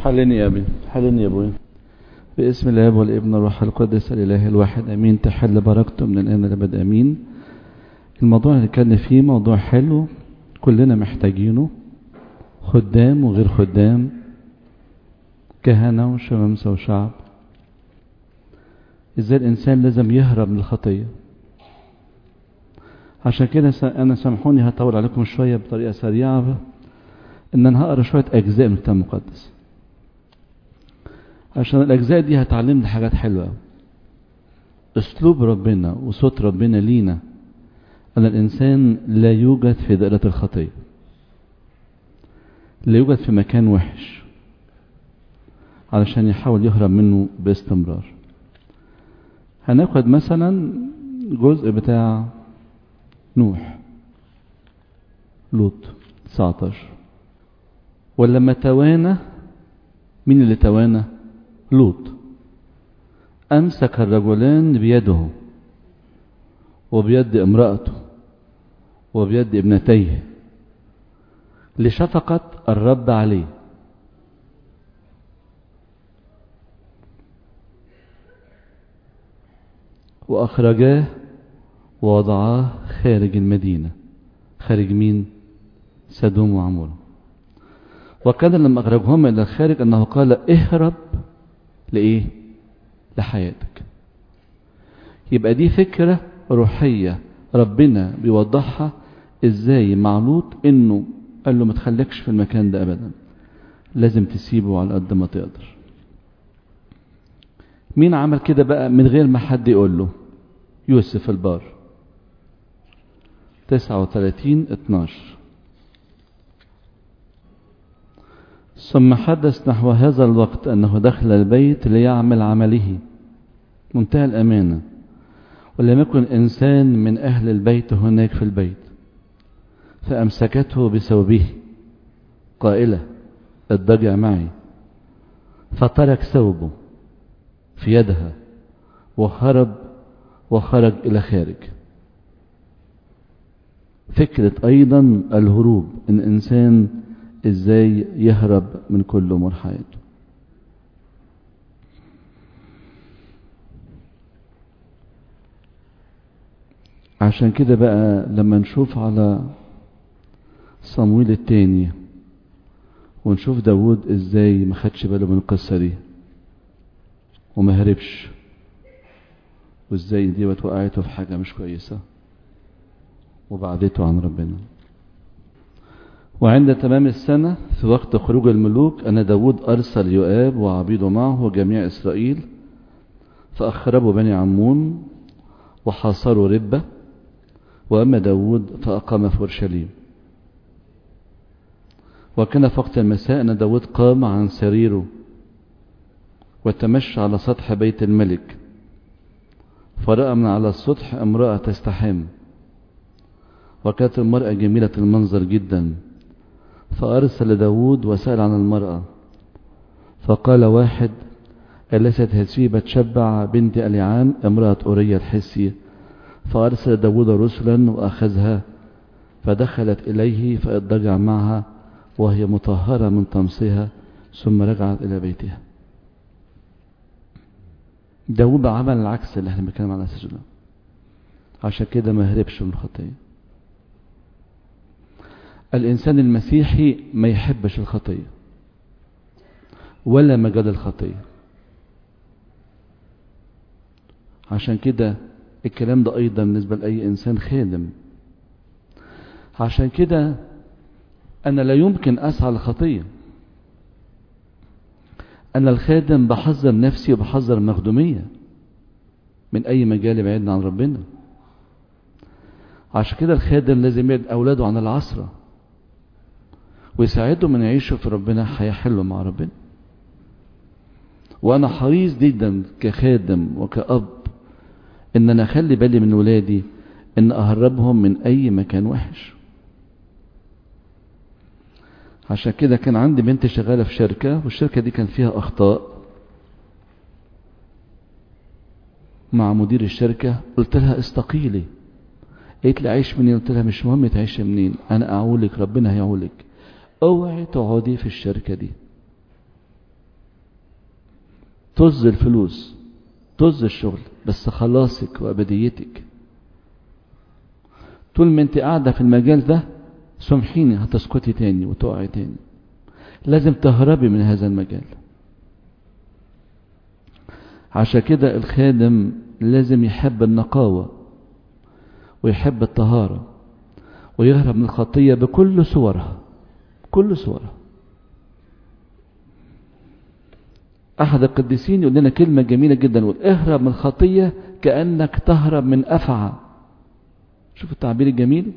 حلني يا ابي، حلني يا ابوي. باسم الاب والابن والروح القدس الاله الواحد امين. تحل بركته من الان للابد امين. الموضوع اللي كان فيه موضوع حلو كلنا محتاجينه، خدام وغير خدام، كهنة وشمامسة وشعب. ازاي الانسان لازم يهرب من الخطية. عشان كده انا سامحوني هطول عليكم شوية بطريقة سريعة، ان انا هقرا شوية اجزاء من الكتاب المقدس، عشان الاجزاء دي هتعلمنا حاجات حلوة. اسلوب ربنا وصوت ربنا لينا ان الانسان لا يوجد في دائرة الخطية، لا يوجد في مكان وحش علشان يحاول يهرب منه باستمرار. هناخد مثلا جزء بتاع نوح، لوط 19. ولما توانى، مين اللي توانى؟ لوط. أمسك الرجلان بيده وبيد امرأته وبيد ابنتيه لشفقة الرب عليه، وأخرجاه ووضعاه خارج المدينة. خارج مين؟ سدوم وعمورة. وكان لما أخرجهم إلى الخارج أنه قال اهرب لإيه؟ لحياتك. يبقى دي فكرة روحية ربنا بيوضحها ازاي مع لوط، انه قال له ما تخليكش في المكان ده ابدا، لازم تسيبه على قد ما تقدر. مين عمل كده بقى من غير ما حد يقول له؟ يوسف البار 39:12. ثم حدث نحو هذا الوقت أنه دخل البيت ليعمل عمله، منتهى الأمانة، ولم يكن إنسان من أهل البيت هناك في البيت، فأمسكته بثوبه قائلة اضطجع معي، فترك ثوبه في يدها وهرب وخرج إلى خارج. فكرة أيضا الهروب، إن إنسان إزاي يهرب من كل أمور حياته. عشان كده بقى لما نشوف على صمويل الثاني ونشوف داود إزاي ما خدش باله من القصة دي وما هربش، وإزاي دي وقعته في حاجة مش كويسة وبعدته عن ربنا. وعند تمام السنة في وقت خروج الملوك أن داود أرسل يؤاب وعبيده معه وجميع إسرائيل، فأخربوا بني عمون وحاصروا ربة. وأما داود فأقام في أورشليم. وكان في وقت المساء أن داود قام عن سريره وتمشى على سطح بيت الملك، فرأى من على السطح امرأة تستحم، وكانت المرأة جميلة المنظر جدا. فأرسل داود وسأل عن المرأة، فقال واحد أليست هذه بتشبع بنت أليعام امرأة أوريا الحسي؟ فأرسل داود رسلا وأخذها، فدخلت إليه فاضطجع معها وهي مطهرة من طمسها، ثم رجعت إلى بيتها. داود عمل العكس اللي احنا بنتكلم على أساسه، عشان كده ما هربش من الخطية. الإنسان المسيحي ما يحبش الخطية ولا مجال الخطية. عشان كده الكلام ده أيضا بالنسبة لأي إنسان خادم. عشان كده أنا لا يمكن أسعى للخطية. أنا الخادم بحذر نفسي وبحذر المخدومية من أي مجال يبعدنا عن ربنا. عشان كده الخادم لازم يبعد أولاده عن العصرة ويساعدهم أن يعيشوا في ربنا حياة حلوة مع ربنا. وأنا حريص جدا كخادم وكأب ان انا اخلي بالي من ولادي، ان اهربهم من اي مكان وحش. عشان كده كان عندي بنت شغالة في شركة، والشركة دي كان فيها اخطاء مع مدير الشركة. قلت لها استقيلي. قالت لي عايش منين؟ قلت لها مش مهم تعيش منين، انا اعولك، ربنا هيعولك، اوعي تقعدي في الشركة دي. طز الفلوس، طز الشغل، بس خلاصك وأبديتك. طول ما انت قاعدة في المجال ده سامحيني هتسقطي تاني وتقعي تاني. لازم تهربي من هذا المجال. عشان كده الخادم لازم يحب النقاوة ويحب الطهارة ويهرب من الخطية بكل صورها، كل صورها. أحد القديسين يقول لنا كلمة جميلة جدا، يقول اهرب من الخطية كأنك تهرب من أفعى. شوف التعبير الجميل،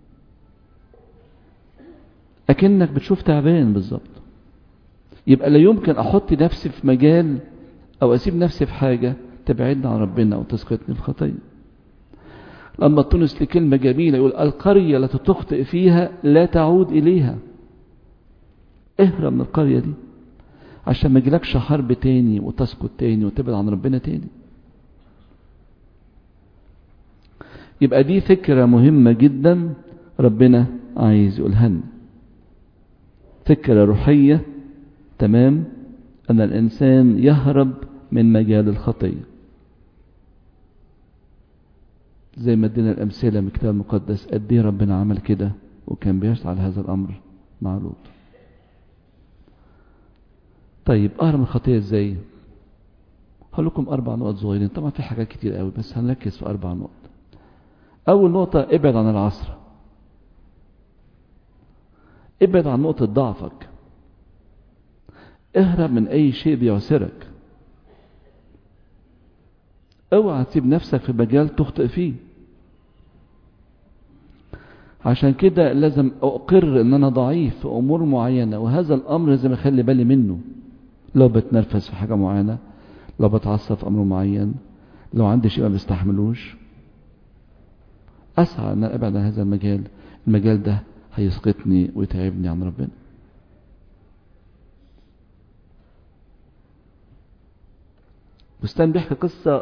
أكنك بتشوف تعبان بالظبط. يبقى لا يمكن أحط نفسي في مجال أو أسيب نفسي في حاجة تبعدنا عن ربنا أو تسقطني في خطية. لما تونس لكلمة جميلة يقول القرية التي تخطئ فيها لا تعود إليها. اهرب من القرية دي عشان ما يجيلكش حرب تاني وتسقط تاني وتبعد عن ربنا تاني. يبقى دي فكرة مهمة جدا ربنا عايز يقولها لنا، فكرة روحية. تمام، أن الإنسان يهرب من مجال الخطية، زي ما ادينا الأمثلة من الكتاب المقدس قد ايه ربنا عمل كده وكان بيشعل هذا الأمر مع لوط. طيب أهرب من الخطية ازاي؟ هقول لكم 4 نقط صغيرين، طبعا في حاجات كتير قوي بس هنركز في 4 نقط. أول نقطة، ابعد عن العصر، ابعد عن نقطة ضعفك، اهرب من أي شيء بيعسرك. اوعى تسيب نفسك في مجال تخطئ فيه. عشان كده لازم أقر ان انا ضعيف في امور معينة، وهذا الامر لازم اخلي بالي منه. لو بتنرفز في حاجة معينة، لو بتعصب في امر معين، لو عندي شيء ما بستحملوش، اسعى ان انا ابعد عن هذا المجال. المجال ده هيسقطني ويتعبني عن ربنا. بستان بيحكي قصة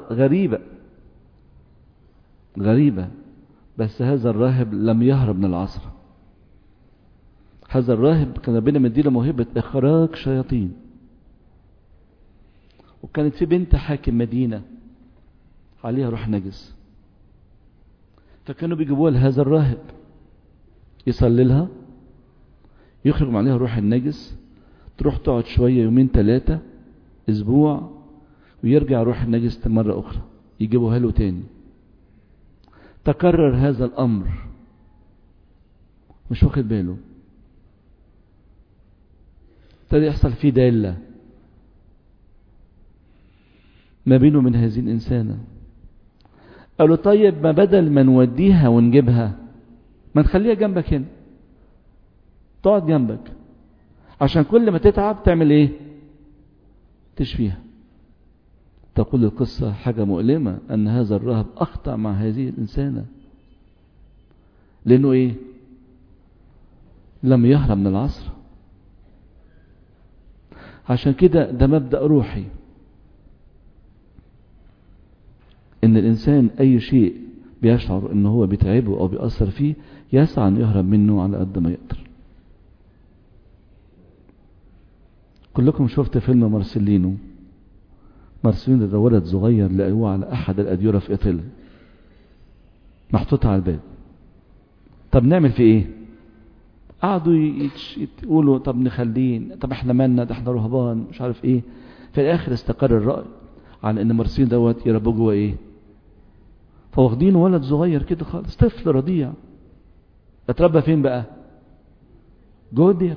غريبة، بس هذا الراهب لم يهرب من العصر. هذا الراهب كان ربنا مديله موهبة إخراج شياطين، وكانت في بنت حاكم مدينة عليها روح نجس، فكانوا بيجيبوها لهذا الراهب يصلي لها، يخرج عليها روح النجس، تروح تقعد شوية، 2 3 أسبوع، ويرجع روح النجس مرة أخرى يجيبوها له تاني. تكرر هذا الأمر، مش واخد باله، ابتدى يحصل فيه دالة ما بينه من هذه الإنسانة. قالوا طيب ما بدل ما نوديها ونجيبها، ما نخليها جنبك هنا، تقعد جنبك، عشان كل ما تتعب تعمل ايه؟ تشفيها. تقول القصة حاجة مؤلمة أن هذا الراهب أخطأ مع هذه الإنسانة، لأنه ايه؟ لم يهرب من العصر. عشان كده ده مبدأ روحي، ان الانسان اي شيء بيشعر ان هو بيتعبه او بيأثر فيه يسعى ان يهرب منه على قد ما يقدر. كلكم شفت فيلم مارسيلينو. مارسيلينو ده ولد صغير لقوه على احد الاديرة في ايطاليا، محطوط على الباب. طب نعمل في ايه؟ قعدوا يقولوا طب نخليه، طب احنا مالنا، ده احنا رهبان، مش عارف ايه. في الاخر استقر الرأي على ان مارسيلينو دوت يربوه جوه ايه؟ فواخدينه ولد صغير كده خالص، طفل رضيع. اتربى فين بقى؟ جوه الدير،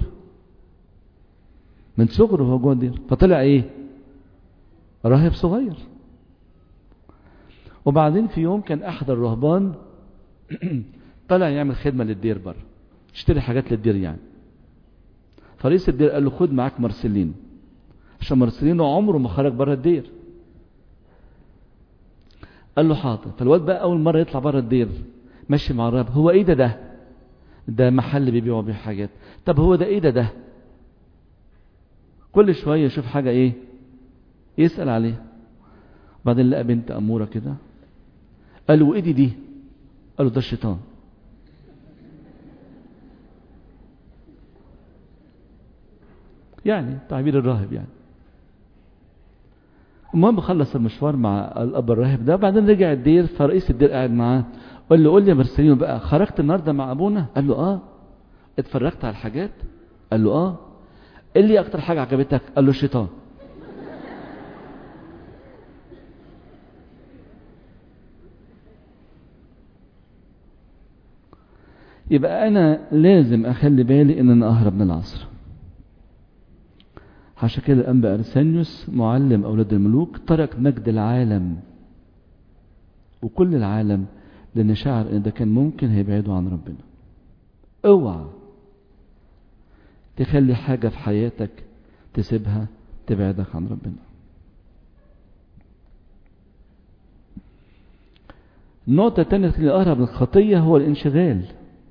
من صغره هو جوه الدير، فطلع ايه؟ راهب صغير. وبعدين في يوم كان احد الرهبان طلع يعمل خدمة للدير بره، اشتري حاجات للدير يعني. فرئيس الدير قال له خد معاك مارسيلينو، عشان مارسيلينو عمره ما خرج بره الدير. قال له حاضر. فالواد بقى اول مرة يطلع بره الدير ماشي مع الراهب، هو ايه ده محل بيبيعوا بيه حاجات. طب هو ده ايه ده كل شوية يشوف حاجة ايه يسأل عليها. بعدين لقى بنت أمورة كده، قال له ايه دي؟ قال له ده الشيطان. يعني تعبير الراهب يعني. المهم خلص المشوار مع الاب الراهب ده، بعدين رجع الدير، فرئيس الدير قاعد معاه، قال له قول لي يا مرسلين بقى، خرجت النهارده مع ابونا؟ قال له اه. اتفرجت على الحاجات؟ قال له اه. ايه اللي اكتر حاجه عجبتك؟ قال له الشيطان. يبقى انا لازم اخلي بالي ان انا اهرب من العصر. عشان كده الانبا ارسانيوس معلم اولاد الملوك ترك مجد العالم وكل العالم، لان شعر ان ده كان ممكن هيبعدوا عن ربنا. اوعى تخلي حاجة في حياتك تسيبها تبعدك عن ربنا. النقطة الثانية اللي أهرب من الخطية هو الانشغال.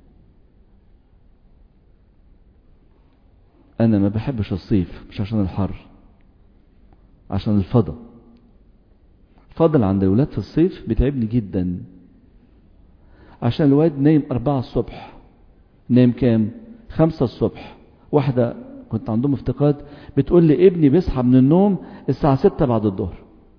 أنا ما بحبش الصيف، مش عشان الحر، عشان الفضا. فضل عند الولاد في الصيف بيتعبني جدا، عشان الواد نايم 4 الصبح، نايم كام؟ 5 الصبح. واحدة كنت عندهم افتقاد بتقول لي ابني بيصحى من النوم الساعة 6 بعد الظهر.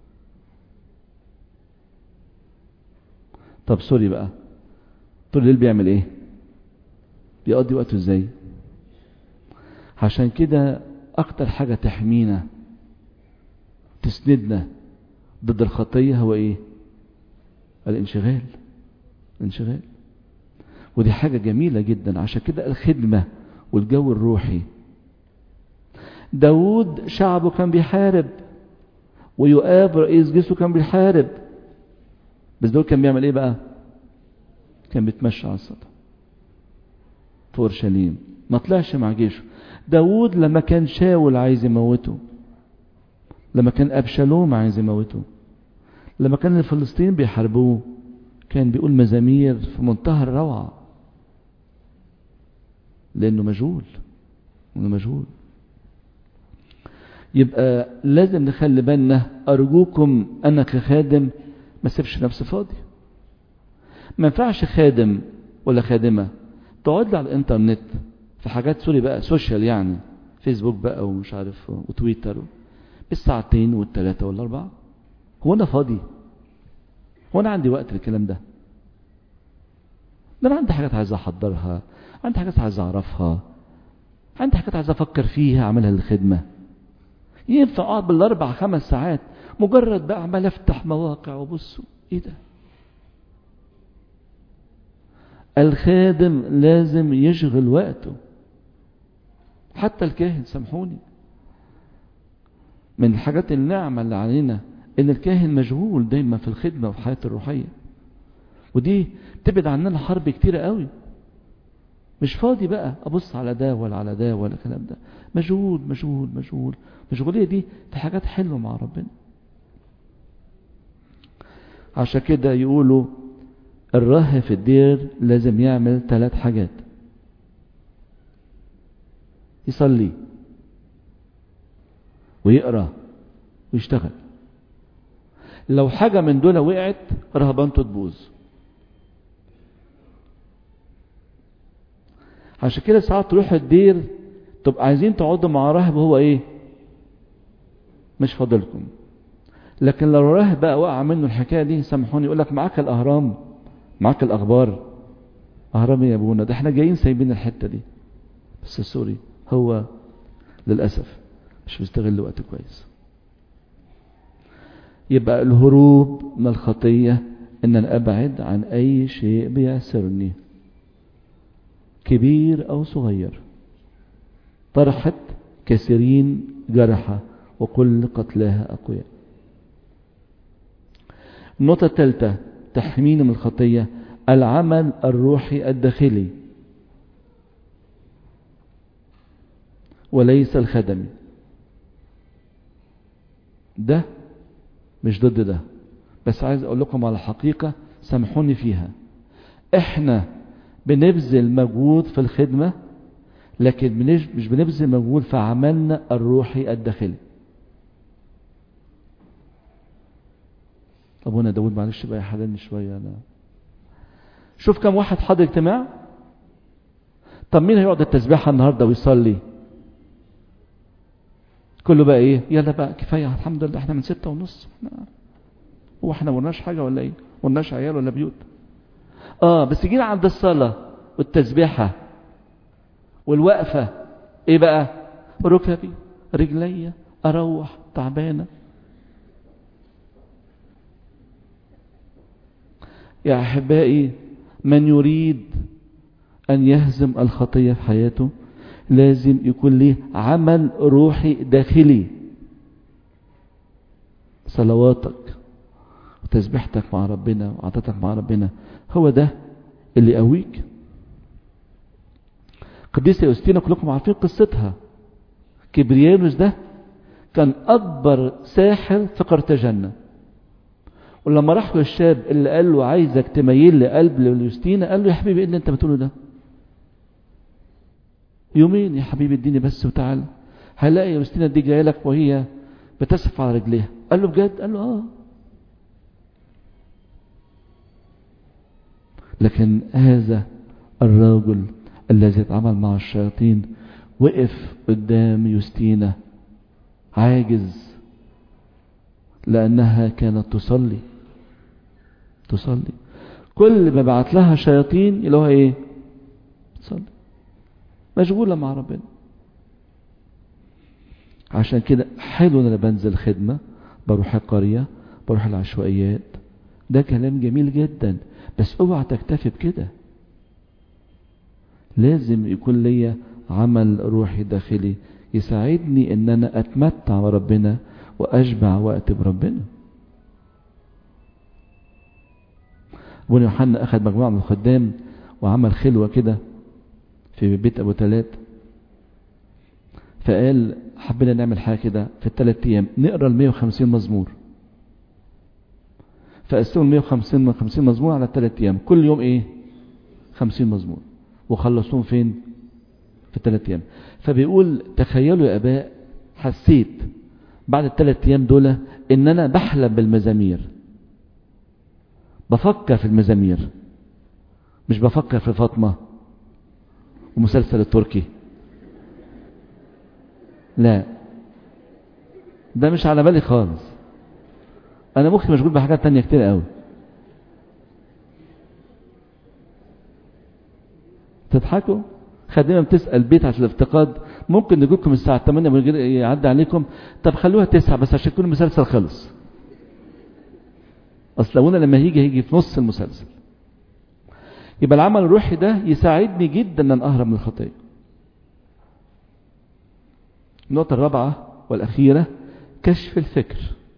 طب سوري بقى، طول الليل بيعمل ايه؟ بيقضي وقته ازاي؟ عشان كده اكتر حاجة تحمينا تسندنا ضد الخطية هو ايه؟ الانشغال. الانشغال، ودي حاجة جميلة جدا. عشان كده الخدمة والجو الروحي. داود شعبه كان بيحارب، ويؤاب رئيس جيشه كان بيحارب، بس دول كان بيعمل ايه بقى؟ كان بيتمشى على السطح في اورشليم، ما طلعش مع جيشه. داود لما كان شاول عايز يموته، لما كان ابشالوم عايز يموته، لما كان الفلسطين بيحاربوه، كان بيقول مزامير في منتهى الروعة، لانه مجهول. انه مجهول. يبقى لازم نخلي بالنا. ارجوكم انا كخادم ما سيبش نفسي فاضي. ما ينفعش خادم ولا خادمة تقعد لي على الانترنت في حاجات سوري بقى سوشيال، يعني فيسبوك بقى ومش عارف وتويتر بالساعتين والثلاثة والاربعة. هو انا فاضي؟ هو انا عندي وقت للكلام ده؟ ده انا عندي حاجات عايز احضرها، عندي حاجات عايز اعرفها، عندي حاجات عايز افكر فيها اعملها للخدمة. ينفع اقعد بالاربع 5 ساعات مجرد بقى عمال افتح مواقع وبصوا ايه ده؟ الخادم لازم يشغل وقته، حتى الكاهن. سامحوني، من الحاجات النعمة اللي علينا ان الكاهن مشغول دايما في الخدمة وفي حياته الروحية، ودي تبعد عننا حرب كتيرة قوي. مش فاضي بقى ابص على ده ولا على ده ولا الكلام ده. مشغول مشغول مشغول. مشغولية دي في حاجات حلوة مع ربنا. عشان كده يقولوا الراهب في الدير لازم يعمل 3 حاجات: يصلي ويقرأ ويشتغل. لو حاجة من دول وقعت رهبانته تبوظ. عشان كده ساعات تروح الدير تبقى عايزين تقعدوا مع راهب وهو ايه؟ مش فاضلكم. لكن لو الراهب بقى وقع منه الحكاية دي، سامحوني، يقول لك معاك الأهرام، معاك الأخبار. أهرام يا ابونا، ده احنا جايين سايبين الحتة دي. بس سوري، هو للأسف مش بيستغل وقته كويس. يبقى الهروب من الخطية ان انا ابعد عن اي شيء بيعسرني، كبير او صغير. طرحت كثيرين جرحى وكل قتلاها اقوياء. النقطة الثالثة تحميني من الخطية: العمل الروحي الداخلي وليس الخدمي. ده مش ضد ده، بس عايز اقول لكم على حقيقة سامحوني فيها. احنا بنبذل مجهود في الخدمة، لكن مش بنبذل مجهود في عملنا الروحي الداخلي. ابونا داود معلش بقى يحللني شوية. انا شوف كم واحد حاضر اجتماع. طب مين هيقعد التسبيحة النهاردة ويصلي؟ كله بقى ايه؟ يلا بقى كفاية، الحمد لله احنا من 6:30. هو احنا ورناش حاجة ولا ايه؟ ورناش عيال ولا بيوت؟ بس جينا عند الصلاة والتسبيحة والوقفة، ايه بقى؟ ركبي رجلي اروح تعبانة. يا احبائي، من يريد ان يهزم الخطية في حياته لازم يكون له عمل روحي داخلي. صلواتك وتسبيحتك مع ربنا وعطتك مع ربنا هو ده اللي يقويك. قديسة يوستينا كلكم عارفين قصتها. كبريانوس ده كان أكبر ساحر في قرطاجنة، ولما راح له الشاب اللي قال له عايزك تميل لي قلب ليوستينا، قال له يا حبيبي ايه اللي انت بتقوله ده؟ يومين يا حبيبي اديني بس وتعال، هلاقي يوستينا دي جايه لك وهي بتسف على رجليها. قال له بجد؟ قال له لكن هذا الرجل الذي اتعامل مع الشياطين وقف قدام يوستينا عاجز، لأنها كانت تصلي. كل ما بعت لها شياطين يلاقوها ايه؟ تصلي، مشغولة مع ربنا. عشان كده حلو ان انا بنزل خدمة، بروح القرية، بروح العشوائيات، ده كلام جميل جدا، بس اوعى تكتفي بكده. لازم يكون ليا عمل روحي داخلي يساعدني ان انا اتمتع بربنا واشبع وقت بربنا. ابونا يوحنا اخذ مجموعة من الخدام وعمل خلوة كده في بيت ابو تلات، فقال حبينا نعمل حاجة كده في ال3 ايام نقرأ 150 مزمور. فقسموا 150 مزمور على 3 ايام، كل يوم ايه؟ 50 مزمور، وخلصوهم فين؟ في 3 ايام. فبيقول تخيلوا يا اباء، حسيت بعد ال3 ايام دول ان انا بحلم بالمزامير، بفكر في المزامير، مش بفكر في فاطمة ومسلسل التركي. لا، ده مش على بالي خالص. انا مخي مشغول بحاجات تانية كتير قوي. تضحكوا؟ خادمة بتسأل بيت عشان الافتقاد، ممكن نجيبكم الساعة 8 من غير يعدي عليكم؟ طب خلوها 9 بس عشان يكون المسلسل خلص. اصل ابونا لما هيجي في نص المسلسل. يبقى العمل الروحي ده يساعدني جدا ان اهرب من الخطية. النقطة الرابعة والأخيرة كشف الفكر.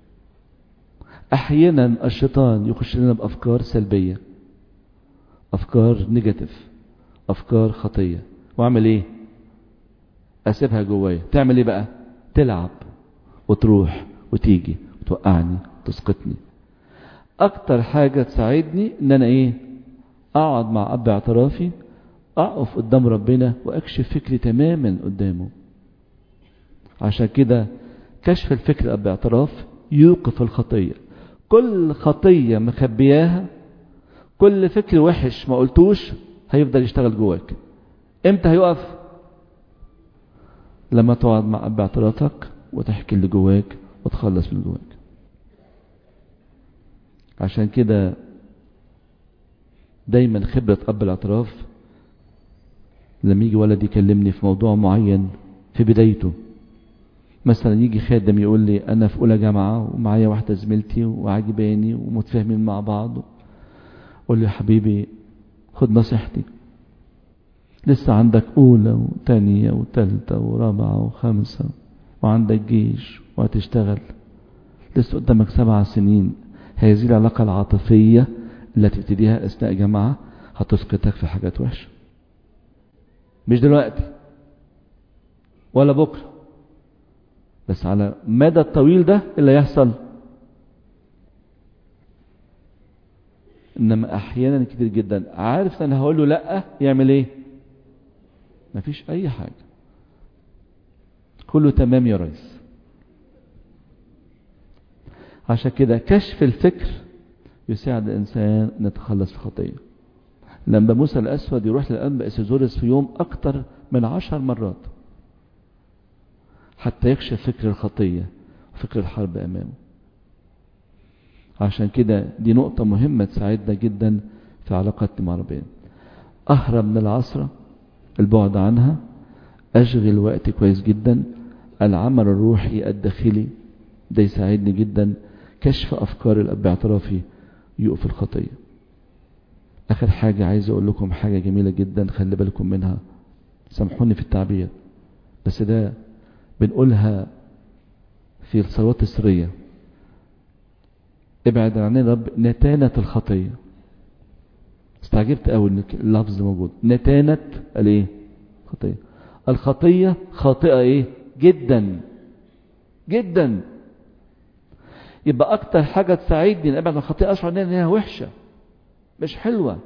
أحيانا الشيطان يخش لنا بأفكار سلبية، أفكار نيجاتيف، أفكار خطية، وأعمل إيه؟ أسيبها جوايا. تعمل إيه بقى؟ تلعب وتروح وتيجي وتوقعني وتسقطني. أكتر حاجة تساعدني إن أنا إيه؟ أقعد مع أب اعترافي، أقف قدام ربنا وأكشف فكري تماما قدامه. عشان كده كشف الفكر باعتراف يوقف الخطية. كل خطية مخبياها، كل فكر وحش ما قلتوش هيفضل يشتغل جواك. امتى هيقف؟ لما تقعد مع اب اعترافك وتحكي اللي جواك وتخلص من جواك. عشان كده دايما خبرة اب الاعتراف لما يجي ولد يكلمني في موضوع معين في بدايته، مثلا يجي خادم يقول لي انا في اولى جامعة ومعايا واحدة زميلتي وعجباني ومتفاهمين مع بعض، قول لي يا حبيبي خد نصيحتي، لسه عندك اولى وتانية وتالتة ورابعة وخامسة وعندك جيش وهتشتغل، لسه قدامك 7 سنين. هذه العلاقة العاطفية التي تبتديها اثناء جامعة هتسقطك في حاجات وحشة، مش دلوقتي ولا بكرة، بس على مدى الطويل ده اللي يحصل. انما احيانا كتير جدا عارف انا هقول له لا، يعمل ايه؟ مفيش اي حاجة، كله تمام يا ريس. عشان كده كشف الفكر يساعد الانسان ان يتخلص من الخطية. لما موسى الاسود يروح للانبا اسيزورس في يوم اكتر من 10 مرات حتى يكشف فكر الخطية وفكر الحرب أمامه. عشان كده دي نقطة مهمة تساعدنا جدا في علاقتنا مع ربنا. أهرب من العصرة، البعد عنها، أشغل وقتي كويس جدا، العمل الروحي الداخلي ده يساعدني جدا كشف أفكار باعترافي يقف الخطية. آخر حاجة عايز أقول لكم حاجة جميلة جدا خلي بالكم منها، سامحوني في التعبير بس ده بنقولها في الصلوات السرية. ابعد عننا رب نتانة الخطية. استعجبت قوي ان اللفظ موجود، نتانة الايه؟ خطية. الخطية خاطئة ايه؟ جدا جدا. يبقى اكتر حاجة تساعدني ان ابعد عن الخطية اشعر ان هي وحشة مش حلوة.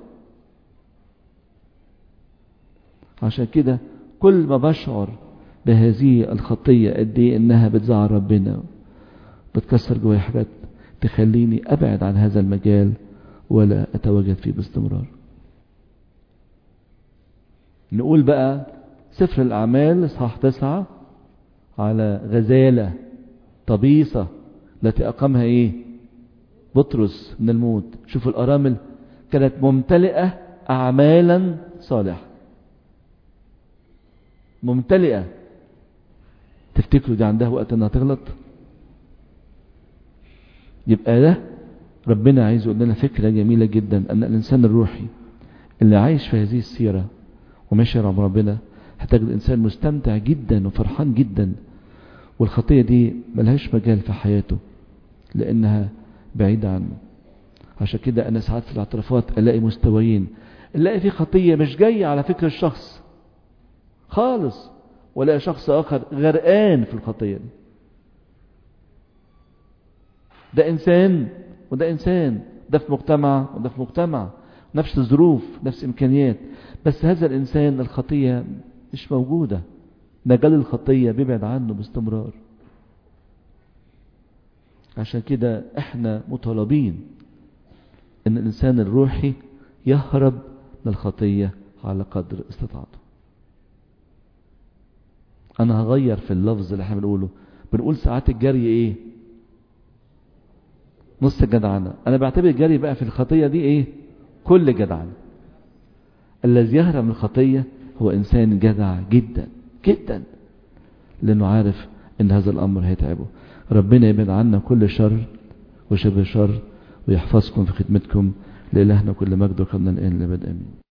عشان كده كل ما بشعر بهذه الخطية قد ايه انها بتزعل ربنا، بتكسر جوايا حاجات تخليني ابعد عن هذا المجال ولا اتواجد فيه باستمرار. نقول بقى سفر الاعمال اصحاح 9 على غزالة طبيصة التي اقامها ايه؟ بطرس من الموت. شوفوا الارامل كانت ممتلئة اعمالا صالحة، ممتلئة. تفتكروا دي عندها وقت انها تغلط؟ يبقى ده ربنا عايز يقول لنا فكرة جميلة جدا، ان الانسان الروحي اللي عايش في هذه السيرة وماشي مع ربنا هتجد انسان مستمتع جدا وفرحان جدا، والخطية دي ملهاش مجال في حياته لانها بعيدة عنه. عشان كده انا ساعات في الاعترافات الاقي مستويين، الاقي في خطية مش جاية على فكر الشخص خالص، ولا شخص اخر غرقان في الخطية دي. ده انسان وده انسان، ده في مجتمع وده في مجتمع، نفس الظروف نفس الامكانيات، بس هذا الانسان الخطية مش موجودة، مجال الخطية بيبعد عنه باستمرار. عشان كده احنا مطالبين ان الانسان الروحي يهرب من الخطية على قدر استطاعته. انا هغير في اللفظ اللي احنا بنقول ساعات الجري ايه؟ نص الجدعنة. انا بعتبر الجري بقى في الخطية دي ايه؟ كل جدعنة. الذي يهرب من الخطية هو انسان جدع جدا جدا، لانه عارف ان هذا الامر هيتعبه. ربنا يبعد عنا كل شر وشبه شر ويحفظكم في خدمتكم. لإلهنا كل مجد وكرم الآن لأبد آمين.